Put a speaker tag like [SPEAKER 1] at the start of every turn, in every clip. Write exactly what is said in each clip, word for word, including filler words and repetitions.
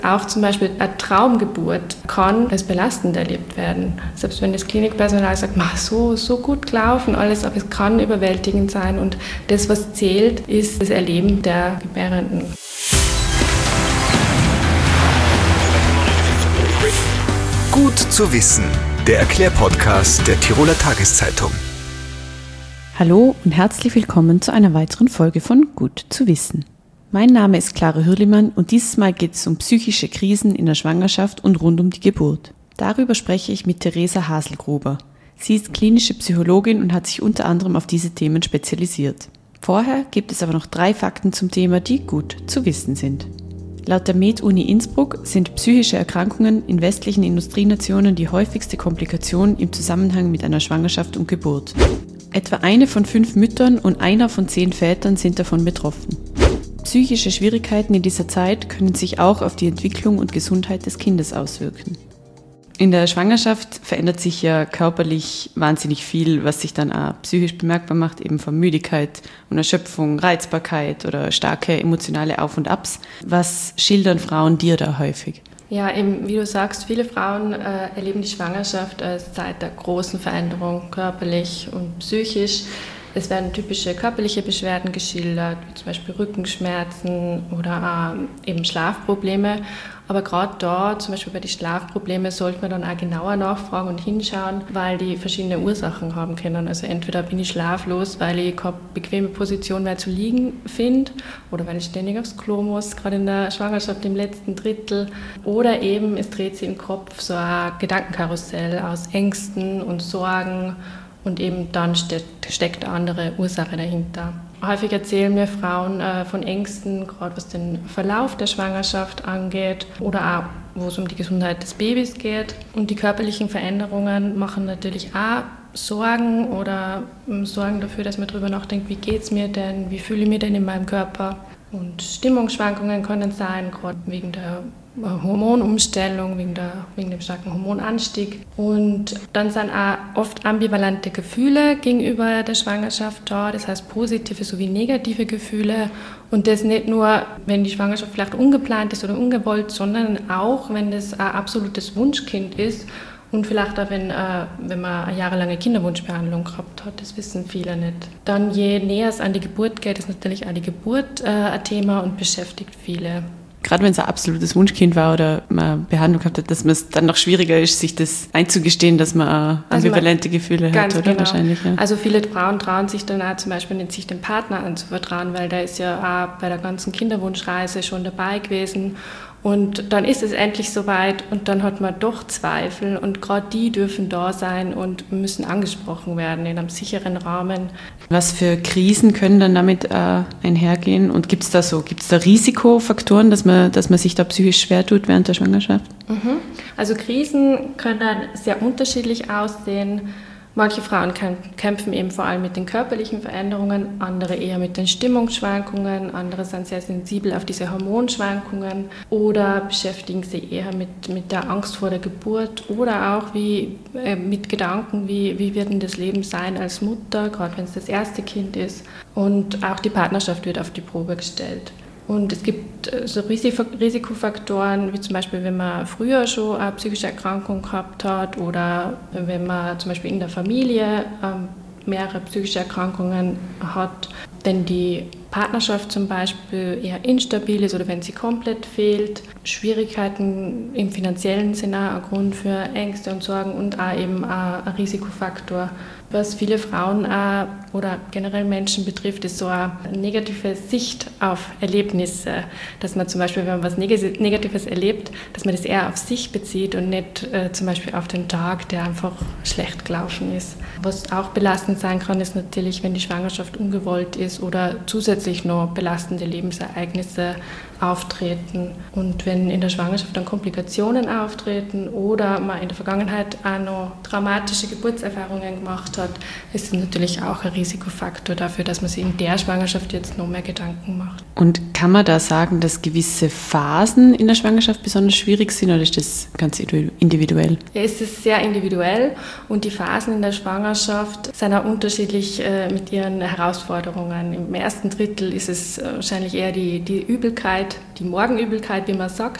[SPEAKER 1] Auch zum Beispiel eine Traumgeburt kann als belastend erlebt werden. Selbst wenn das Klinikpersonal sagt, so, so gut gelaufen alles, aber es kann überwältigend sein. Und das, was zählt, ist das Erleben der Gebärenden.
[SPEAKER 2] Gut zu wissen, der Erklärpodcast der Tiroler Tageszeitung.
[SPEAKER 3] Hallo und herzlich willkommen zu einer weiteren Folge von Gut zu wissen. Mein Name ist Clara Hürlimann und dieses Mal geht es um psychische Krisen in der Schwangerschaft und rund um die Geburt. Darüber spreche ich mit Theresa Haselgruber. Sie ist klinische Psychologin und hat sich unter anderem auf diese Themen spezialisiert. Vorher gibt es aber noch drei Fakten zum Thema, die gut zu wissen sind. Laut der Med-Uni Innsbruck sind psychische Erkrankungen in westlichen Industrienationen die häufigste Komplikation im Zusammenhang mit einer Schwangerschaft und Geburt. Etwa eine von fünf Müttern und einer von zehn Vätern sind davon betroffen. Psychische Schwierigkeiten in dieser Zeit können sich auch auf die Entwicklung und Gesundheit des Kindes auswirken. In der Schwangerschaft verändert sich ja körperlich wahnsinnig viel, was sich dann auch psychisch bemerkbar macht, eben von Müdigkeit und Erschöpfung, Reizbarkeit oder starke emotionale Auf- und Abs. Was schildern Frauen dir da häufig?
[SPEAKER 1] Ja, eben, wie du sagst, viele Frauen äh, erleben die Schwangerschaft als Zeit der großen Veränderung, körperlich und psychisch. Es werden typische körperliche Beschwerden geschildert, wie zum Beispiel Rückenschmerzen oder äh, eben Schlafprobleme. Aber gerade da, zum Beispiel bei den Schlafproblemen, sollte man dann auch genauer nachfragen und hinschauen, weil die verschiedene Ursachen haben können. Also entweder bin ich schlaflos, weil ich keine bequeme Position mehr zu liegen finde oder weil ich ständig aufs Klo muss, gerade in der Schwangerschaft im letzten Drittel. Oder eben, es dreht sich im Kopf so ein Gedankenkarussell aus Ängsten und Sorgen. Und eben dann steckt, steckt eine andere Ursache dahinter. Häufig erzählen mir Frauen äh, von Ängsten, gerade was den Verlauf der Schwangerschaft angeht oder auch, wo es um die Gesundheit des Babys geht. Und die körperlichen Veränderungen machen natürlich auch Sorgen oder ähm, sorgen dafür, dass man darüber nachdenkt, wie geht es mir denn, wie fühle ich mich denn in meinem Körper. Und Stimmungsschwankungen können sein, gerade wegen der Hormonumstellung, wegen, der, wegen dem starken Hormonanstieg. Und dann sind auch oft ambivalente Gefühle gegenüber der Schwangerschaft da, das heißt positive sowie negative Gefühle. Und das nicht nur, wenn die Schwangerschaft vielleicht ungeplant ist oder ungewollt, sondern auch, wenn das ein absolutes Wunschkind ist. Und vielleicht auch, wenn, äh, wenn man eine jahrelange Kinderwunschbehandlung gehabt hat, das wissen viele nicht. Dann, je näher es an die Geburt geht, ist natürlich auch die Geburt äh, ein Thema und beschäftigt viele.
[SPEAKER 3] Gerade wenn es ein absolutes Wunschkind war oder man Behandlung gehabt hat, dass es dann noch schwieriger ist, sich das einzugestehen, dass man ambivalente also man, Gefühle hat, oder?
[SPEAKER 1] Genau.
[SPEAKER 3] Wahrscheinlich, ja.
[SPEAKER 1] Also viele Frauen trauen sich dann auch zum Beispiel nicht, sich dem Partner anzuvertrauen, weil der ist ja auch bei der ganzen Kinderwunschreise schon dabei gewesen. Und dann ist es endlich soweit und dann hat man doch Zweifel und gerade die dürfen da sein und müssen angesprochen werden in einem sicheren Rahmen.
[SPEAKER 3] Was für Krisen können dann damit äh, einhergehen und gibt es da so, gibt es da Risikofaktoren, dass man, dass man sich da psychisch schwer tut während der Schwangerschaft?
[SPEAKER 1] Mhm. Also Krisen können sehr unterschiedlich aussehen. Manche Frauen kämpfen eben vor allem mit den körperlichen Veränderungen, andere eher mit den Stimmungsschwankungen, andere sind sehr sensibel auf diese Hormonschwankungen oder beschäftigen sich eher mit, mit der Angst vor der Geburt oder auch wie, äh, mit Gedanken, wie, wie wird denn das Leben sein als Mutter, gerade wenn es das erste Kind ist. Und auch die Partnerschaft wird auf die Probe gestellt. Und es gibt so Risikofaktoren, wie zum Beispiel, wenn man früher schon eine psychische Erkrankung gehabt hat oder wenn man zum Beispiel in der Familie mehrere psychische Erkrankungen hat, wenn die Partnerschaft zum Beispiel eher instabil ist oder wenn sie komplett fehlt, Schwierigkeiten im finanziellen sind auch ein Grund für Ängste und Sorgen und auch eben ein Risikofaktor. Was viele Frauen auch, oder generell Menschen betrifft, ist so eine negative Sicht auf Erlebnisse. Dass man zum Beispiel, wenn man was Negatives erlebt, dass man das eher auf sich bezieht und nicht äh, zum Beispiel auf den Tag, der einfach schlecht gelaufen ist. Was auch belastend sein kann, ist natürlich, wenn die Schwangerschaft ungewollt ist oder zusätzlich noch belastende Lebensereignisse auftreten. Und wenn in der Schwangerschaft dann Komplikationen auftreten oder man in der Vergangenheit auch noch traumatische Geburtserfahrungen gemacht hat, ist es natürlich auch ein Risikofaktor dafür, dass man sich in der Schwangerschaft jetzt noch mehr Gedanken macht.
[SPEAKER 3] Und kann man da sagen, dass gewisse Phasen in der Schwangerschaft besonders schwierig sind oder ist das ganz individuell?
[SPEAKER 1] Ja, es ist sehr individuell und die Phasen in der Schwangerschaft sind auch unterschiedlich äh, mit ihren Herausforderungen. Im ersten Drittel ist es wahrscheinlich eher die, die Übelkeit, die Morgenübelkeit, wie man sagt.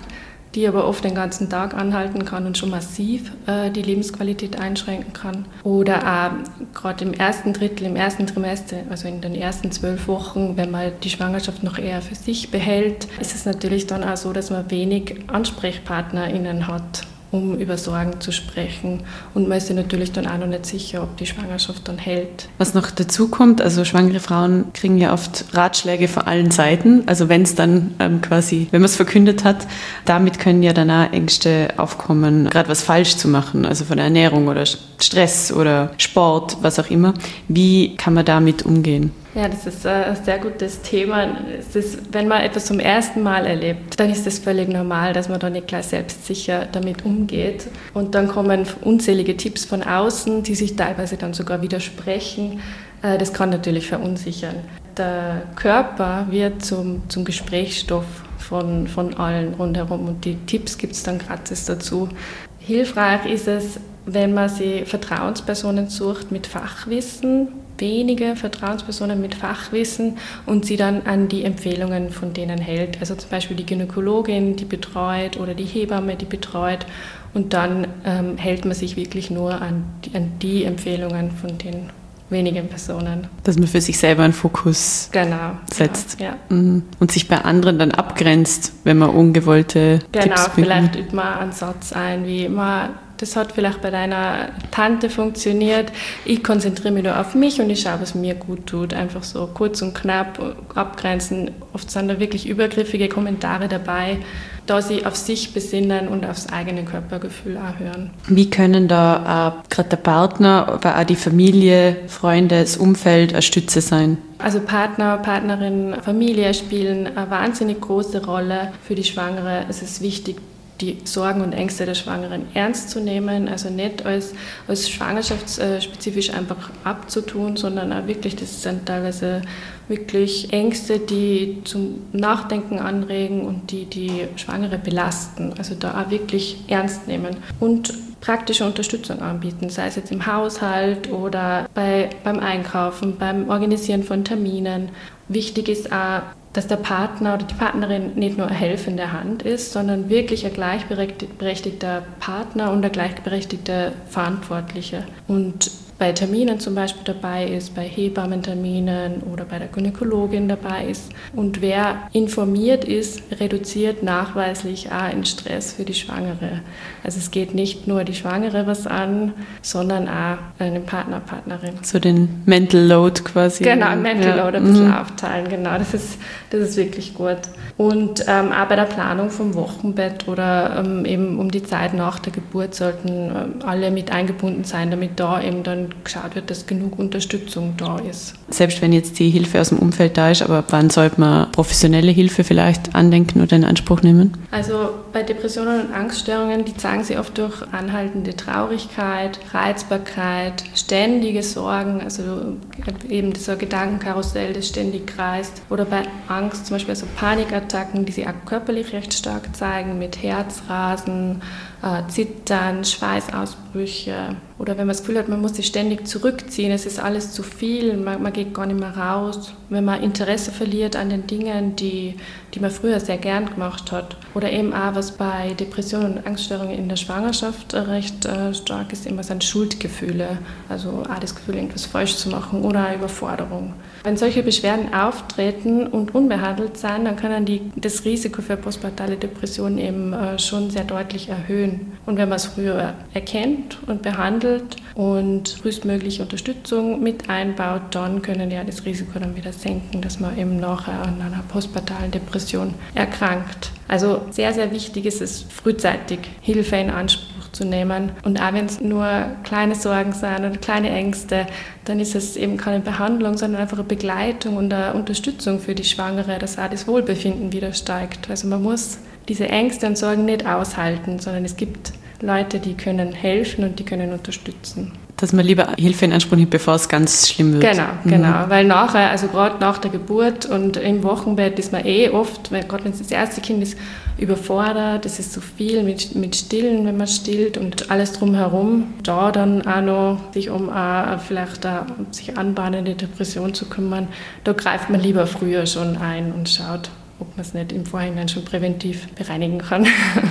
[SPEAKER 1] die aber oft den ganzen Tag anhalten kann und schon massiv äh, die Lebensqualität einschränken kann. Oder auch gerade im ersten Drittel, im ersten Trimester, also in den ersten zwölf Wochen, wenn man die Schwangerschaft noch eher für sich behält, ist es natürlich dann auch so, dass man wenig AnsprechpartnerInnen hat, um über Sorgen zu sprechen. Und man ist sich natürlich dann auch noch nicht sicher, ob die Schwangerschaft dann hält.
[SPEAKER 3] Was noch dazu kommt, also schwangere Frauen kriegen ja oft Ratschläge von allen Seiten. Also wenn es dann ähm, quasi, wenn man es verkündet hat, damit können ja dann auch Ängste aufkommen, gerade was falsch zu machen, also von der Ernährung oder Stress oder Sport, was auch immer. Wie kann man damit umgehen?
[SPEAKER 1] Ja, das ist ein sehr gutes Thema. Es ist, wenn man etwas zum ersten Mal erlebt, dann ist es völlig normal, dass man da nicht gleich selbstsicher damit umgeht. Und dann kommen unzählige Tipps von außen, die sich teilweise dann sogar widersprechen. Das kann natürlich verunsichern. Der Körper wird zum, zum Gesprächsstoff von, von allen rundherum und die Tipps gibt es dann gratis dazu. Hilfreich ist es, wenn man sich Vertrauenspersonen sucht mit Fachwissen, wenige Vertrauenspersonen mit Fachwissen und sie dann an die Empfehlungen von denen hält. Also zum Beispiel die Gynäkologin, die betreut oder die Hebamme, die betreut. Und dann ähm, hält man sich wirklich nur an die, an die Empfehlungen von den wenigen Personen.
[SPEAKER 3] Dass man für sich selber einen Fokus
[SPEAKER 1] genau,
[SPEAKER 3] setzt.
[SPEAKER 1] Genau, ja.
[SPEAKER 3] Und sich bei anderen dann abgrenzt, wenn man ungewollte
[SPEAKER 1] genau,
[SPEAKER 3] Tipps
[SPEAKER 1] bekommt. Genau, vielleicht übt man einen Satz ein, wie man das hat vielleicht bei deiner Tante funktioniert. Ich konzentriere mich nur auf mich und ich schaue, was mir gut tut. Einfach so kurz und knapp abgrenzen. Oft sind da wirklich übergriffige Kommentare dabei, da sie auf sich besinnen und aufs eigene Körpergefühl auch hören.
[SPEAKER 3] Wie können da äh, gerade der Partner, aber auch die Familie, Freunde, das Umfeld eine Stütze sein?
[SPEAKER 1] Also Partner, Partnerin, Familie spielen eine wahnsinnig große Rolle für die Schwangere. Es ist wichtig, die Sorgen und Ängste der Schwangeren ernst zu nehmen, also nicht als, als schwangerschaftsspezifisch einfach abzutun, sondern auch wirklich, das sind teilweise wirklich Ängste, die zum Nachdenken anregen und die die Schwangere belasten, also da auch wirklich ernst nehmen und praktische Unterstützung anbieten, sei es jetzt im Haushalt oder bei, beim Einkaufen, beim Organisieren von Terminen. Wichtig ist auch, dass der Partner oder die Partnerin nicht nur eine helfende Hand ist, sondern wirklich ein gleichberechtigter Partner und ein gleichberechtigter Verantwortlicher. Und bei Terminen zum Beispiel dabei ist, bei Hebammenterminen oder bei der Gynäkologin dabei ist. Und wer informiert ist, reduziert nachweislich auch den Stress für die Schwangere. Also es geht nicht nur die Schwangere was an, sondern auch einen Partner, Partnerin.
[SPEAKER 3] So den Mental Load quasi.
[SPEAKER 1] Genau, Mental ja. Load ein bisschen mhm. aufteilen, genau, das ist, das ist wirklich gut. Und ähm, auch bei der Planung vom Wochenbett oder ähm, eben um die Zeit nach der Geburt sollten ähm, alle mit eingebunden sein, damit da eben dann geschaut wird, dass genug Unterstützung da ist.
[SPEAKER 3] Selbst wenn jetzt die Hilfe aus dem Umfeld da ist, aber wann sollte man professionelle Hilfe vielleicht andenken oder in Anspruch nehmen?
[SPEAKER 1] Also bei Depressionen und Angststörungen, die zeigen sich oft durch anhaltende Traurigkeit, Reizbarkeit, ständige Sorgen, also eben dieser Gedankenkarussell, das ständig kreist. Oder bei Angst zum Beispiel also Panikattacken, die sich auch körperlich recht stark zeigen, mit Herzrasen, äh, Zittern, Schweißausbrüche. Oder wenn man das Gefühl hat, man muss sich ständig zurückziehen, es ist alles zu viel, man, man geht gar nicht mehr raus. Wenn man Interesse verliert an den Dingen, die, die man früher sehr gern gemacht hat. Oder eben auch, was bei Depressionen und Angststörungen in der Schwangerschaft recht äh, stark ist, immer sind Schuldgefühle. Also auch das Gefühl, irgendwas falsch zu machen oder eine Überforderung. Wenn solche Beschwerden auftreten und unbehandelt sind, dann können die das Risiko für postpartale Depressionen eben äh, schon sehr deutlich erhöhen. Und wenn man es früher erkennt und behandelt und frühestmögliche Unterstützung mit einbaut, dann können ja das Risiko dann wieder senken, dass man eben nachher an einer postpartalen Depression erkrankt. Also sehr, sehr wichtig ist es, frühzeitig Hilfe in Anspruch zu nehmen. Und auch wenn es nur kleine Sorgen sind oder kleine Ängste, dann ist es eben keine Behandlung, sondern einfach eine Begleitung und eine Unterstützung für die Schwangere, dass auch das Wohlbefinden wieder steigt. Also man muss diese Ängste und Sorgen nicht aushalten, sondern es gibt Leute, die können helfen und die können unterstützen.
[SPEAKER 3] Dass man lieber Hilfe in Anspruch nimmt, bevor es ganz schlimm wird.
[SPEAKER 1] Genau, genau. Mhm. Weil nachher, also gerade nach der Geburt und im Wochenbett ist man eh oft, gerade wenn es das erste Kind ist, überfordert. Es ist zu viel mit, mit Stillen, wenn man stillt und alles drumherum. Da dann auch noch sich um eine, vielleicht eine sich anbahnende Depression zu kümmern, da greift man lieber früher schon ein und schaut, ob man es nicht im Vorhinein schon präventiv bereinigen kann.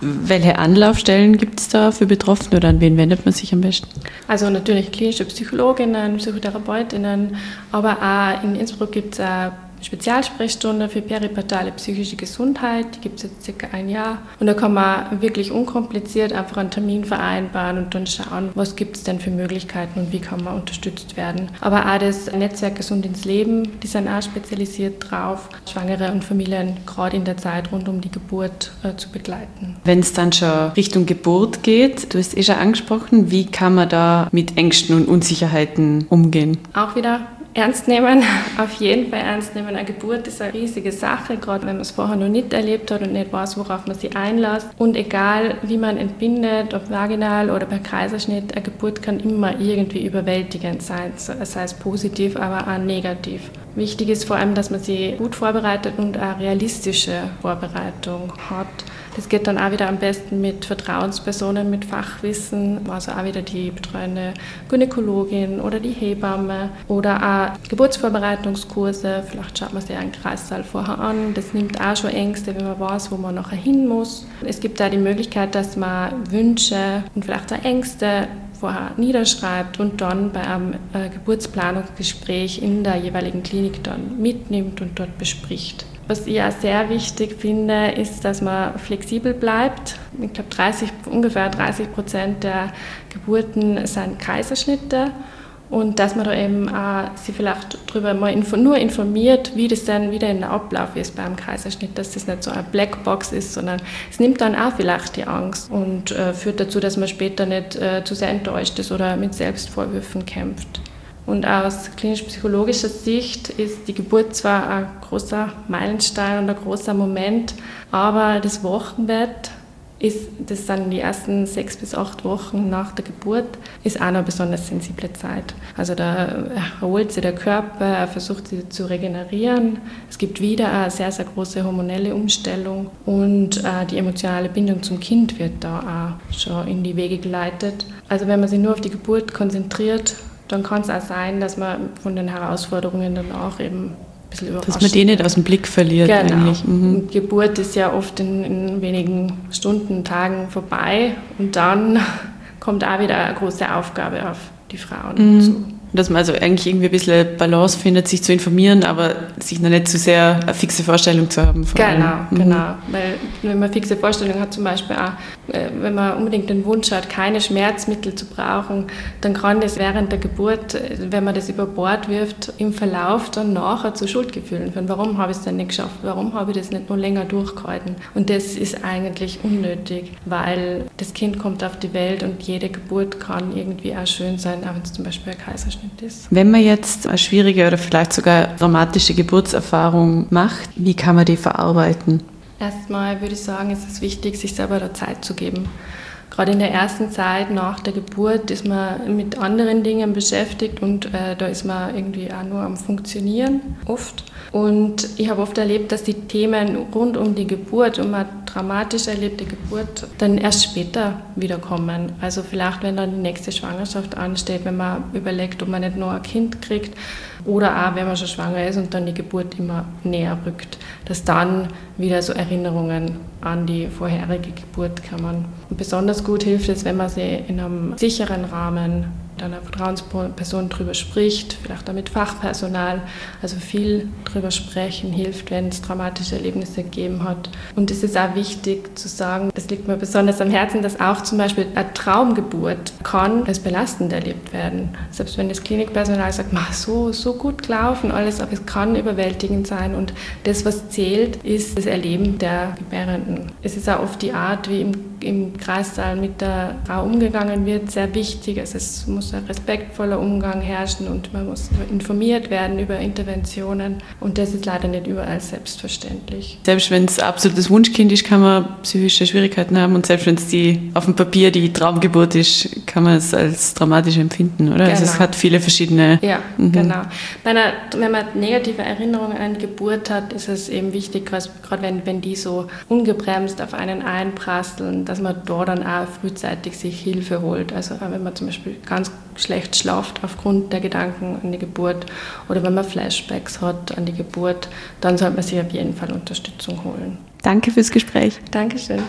[SPEAKER 3] Welche Anlaufstellen gibt es da für Betroffene oder an wen wendet man sich am besten?
[SPEAKER 1] Also natürlich klinische Psychologinnen, Psychotherapeutinnen, aber auch in Innsbruck gibt es eine Spezialsprechstunde für peripartale psychische Gesundheit, die gibt es jetzt circa ein Jahr. Und da kann man wirklich unkompliziert einfach einen Termin vereinbaren und dann schauen, was gibt es denn für Möglichkeiten und wie kann man unterstützt werden. Aber auch das Netzwerk Gesund ins Leben, die sind auch spezialisiert drauf, Schwangere und Familien gerade in der Zeit rund um die Geburt äh, zu begleiten.
[SPEAKER 3] Wenn es dann schon Richtung Geburt geht, du hast eh schon angesprochen, wie kann man da mit Ängsten und Unsicherheiten umgehen?
[SPEAKER 1] Auch wieder ernst nehmen, auf jeden Fall ernst nehmen. Eine Geburt ist eine riesige Sache, gerade wenn man es vorher noch nicht erlebt hat und nicht weiß, worauf man sich einlässt. Und egal, wie man entbindet, ob vaginal oder per Kaiserschnitt, eine Geburt kann immer irgendwie überwältigend sein, sei es positiv, aber auch negativ. Wichtig ist vor allem, dass man sich gut vorbereitet und eine realistische Vorbereitung hat. Das geht dann auch wieder am besten mit Vertrauenspersonen, mit Fachwissen, also auch wieder die betreuende Gynäkologin oder die Hebamme oder auch Geburtsvorbereitungskurse. Vielleicht schaut man sich einen Kreissaal vorher an. Das nimmt auch schon Ängste, wenn man weiß, wo man nachher hin muss. Es gibt da die Möglichkeit, dass man Wünsche und vielleicht auch Ängste vorher niederschreibt und dann bei einem äh, Geburtsplanungsgespräch in der jeweiligen Klinik dann mitnimmt und dort bespricht. Was ich auch sehr wichtig finde, ist, dass man flexibel bleibt. Ich glaube, dreißig, ungefähr dreißig Prozent der Geburten sind Kaiserschnitte. Und dass man da eben auch sich vielleicht darüber mal info, nur informiert, wie das dann wieder in der Ablauf ist beim Kaiserschnitt, dass das nicht so eine Blackbox ist, sondern es nimmt dann auch vielleicht die Angst und äh, führt dazu, dass man später nicht äh, zu sehr enttäuscht ist oder mit Selbstvorwürfen kämpft. Und aus klinisch-psychologischer Sicht ist die Geburt zwar ein großer Meilenstein und ein großer Moment, aber das Wochenbett ist, das sind die ersten sechs bis acht Wochen nach der Geburt, ist auch noch eine besonders sensible Zeit. Also da erholt sich der Körper, er versucht sich zu regenerieren. Es gibt wieder eine sehr, sehr große hormonelle Umstellung und äh, die emotionale Bindung zum Kind wird da auch schon in die Wege geleitet. Also wenn man sich nur auf die Geburt konzentriert, dann kann es auch sein, dass man von den Herausforderungen dann auch eben ein bisschen überrascht wird.
[SPEAKER 3] Dass man die nicht aus dem Blick verliert.
[SPEAKER 1] Genau.
[SPEAKER 3] Eigentlich. Mhm.
[SPEAKER 1] Die Geburt ist ja oft in, in wenigen Stunden, Tagen vorbei und dann kommt auch wieder eine große Aufgabe auf die Frauen
[SPEAKER 3] mhm.
[SPEAKER 1] zu.
[SPEAKER 3] Dass man also eigentlich irgendwie ein bisschen Balance findet, sich zu informieren, aber sich noch nicht zu sehr eine fixe Vorstellung zu haben.
[SPEAKER 1] Genau,
[SPEAKER 3] allem.
[SPEAKER 1] genau. Weil wenn man eine fixe Vorstellung hat, zum Beispiel auch, wenn man unbedingt den Wunsch hat, keine Schmerzmittel zu brauchen, dann kann das während der Geburt, wenn man das über Bord wirft, im Verlauf dann nachher zu Schuldgefühlen führen. Warum habe ich es denn nicht geschafft? Warum habe ich das nicht noch länger durchgehalten? Und das ist eigentlich unnötig, weil das Kind kommt auf die Welt und jede Geburt kann irgendwie auch schön sein, auch wenn es zum Beispiel ein Kaiserschnitt ist.
[SPEAKER 3] Wenn man jetzt eine schwierige oder vielleicht sogar dramatische Geburtserfahrung macht, wie kann man die verarbeiten?
[SPEAKER 1] Erstmal würde ich sagen, ist es wichtig, sich selber da Zeit zu geben. Gerade in der ersten Zeit nach der Geburt ist man mit anderen Dingen beschäftigt und äh, da ist man irgendwie auch nur am Funktionieren, oft. Und ich habe oft erlebt, dass die Themen rund um die Geburt, um eine dramatisch erlebte Geburt, dann erst später wiederkommen. Also vielleicht, wenn dann die nächste Schwangerschaft ansteht, wenn man überlegt, ob man nicht noch ein Kind kriegt oder auch, wenn man schon schwanger ist und dann die Geburt immer näher rückt, dass dann wieder so Erinnerungen an die vorherige Geburt kommen. Und besonders gut hilft es, wenn man sie in einem sicheren Rahmen mit einer Vertrauensperson drüber spricht, vielleicht auch mit Fachpersonal. Also viel drüber sprechen hilft, wenn es dramatische Erlebnisse gegeben hat. Und es ist auch wichtig zu sagen, das liegt mir besonders am Herzen, dass auch zum Beispiel eine Traumgeburt kann als belastend erlebt werden. Selbst wenn das Klinikpersonal sagt, so, so gut gelaufen alles, aber es kann überwältigend sein. Und das, was zählt, ist das Erleben der Gebärenden. Es ist auch oft die Art, wie im, im Kreissaal mit der Frau umgegangen wird, sehr wichtig. Also es muss ein respektvoller Umgang herrschen und man muss informiert werden über Interventionen. Und das ist leider nicht überall selbstverständlich.
[SPEAKER 3] Selbst wenn es absolutes Wunschkind ist, kann man psychische Schwierigkeiten haben. Und selbst wenn es die auf dem Papier die Traumgeburt ist, kann man es als dramatisch empfinden, oder? Genau. Also es hat viele verschiedene...
[SPEAKER 1] Ja, mhm. genau. Bei einer, wenn man negative Erinnerungen an die Geburt hat, ist es eben wichtig, gerade wenn, wenn die so ungebremst auf einen einprasseln, dass man da dann auch frühzeitig sich Hilfe holt. Also wenn man zum Beispiel ganz schlecht schlaft aufgrund der Gedanken an die Geburt oder wenn man Flashbacks hat an die Geburt, dann sollte man sich auf jeden Fall Unterstützung holen.
[SPEAKER 3] Danke fürs Gespräch.
[SPEAKER 1] Dankeschön.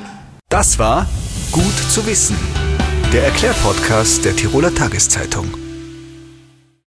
[SPEAKER 2] Das war Gut zu wissen, der Erklärpodcast der Tiroler Tageszeitung.